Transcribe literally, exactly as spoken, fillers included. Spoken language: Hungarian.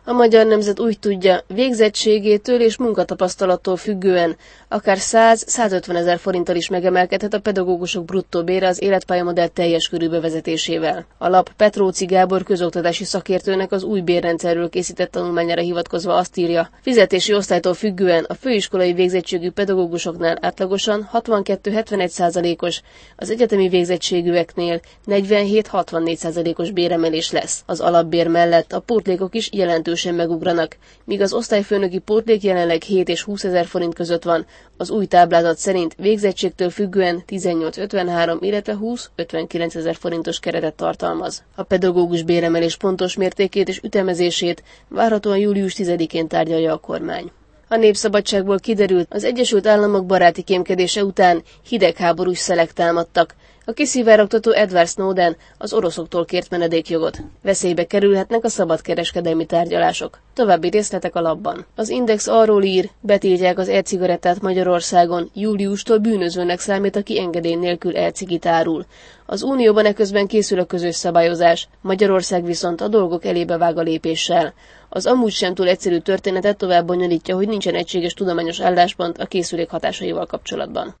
A magyar nemzet úgy tudja, végzettségétől és munkatapasztalattól függően akár száz-százötven ezer forinttal is megemelkedhet a pedagógusok bruttó bére az életpályamodell teljes körű bevezetésével. A lap Petróci Gábor közoktatási szakértőnek az új bérrendszerről készített tanulmányára hivatkozva azt írja, fizetési osztálytól függően a főiskolai végzettségű pedagógusoknál átlagosan hatvankettő-hetvenegy százalékos, az egyetemi végzettségűeknél negyvenhét-hatvannégy százalékos béremelés lesz. Az alapbér mellett a pótlékok is jelentősen megugranak, míg az osztályfőnöki pótlék jelenleg hét és húsz ezer forint között van, az új táblázat szerint végzettségtől függően tizennyolc-ötvenhárom, illetve húsz-ötvenkilenc ezer forintos keretet tartalmaz. A pedagógus béremelés pontos mértékét és ütemezését várhatóan július tizedikén tárgyalja a kormány. A Népszabadságból kiderült, az Egyesült Államok baráti kémkedése után hidegháborús szelek támadtak. A kiszivárogtató Edward Snowden az oroszoktól kért menedékjogot. Veszélybe kerülhetnek a szabadkereskedelmi tárgyalások. További részletek a lapban. Az Index arról ír, betiltják az e-cigarettát Magyarországon, júliustól bűnözőnek számít, aki engedély nélkül e-cigit árul. Az Unióban eközben készül a közös szabályozás, Magyarország viszont a dolgok elébe vág a lépéssel. Az amúgy sem túl egyszerű történetet tovább bonyolítja, hogy nincsen egységes tudományos álláspont a készülék hatásaival kapcsolatban.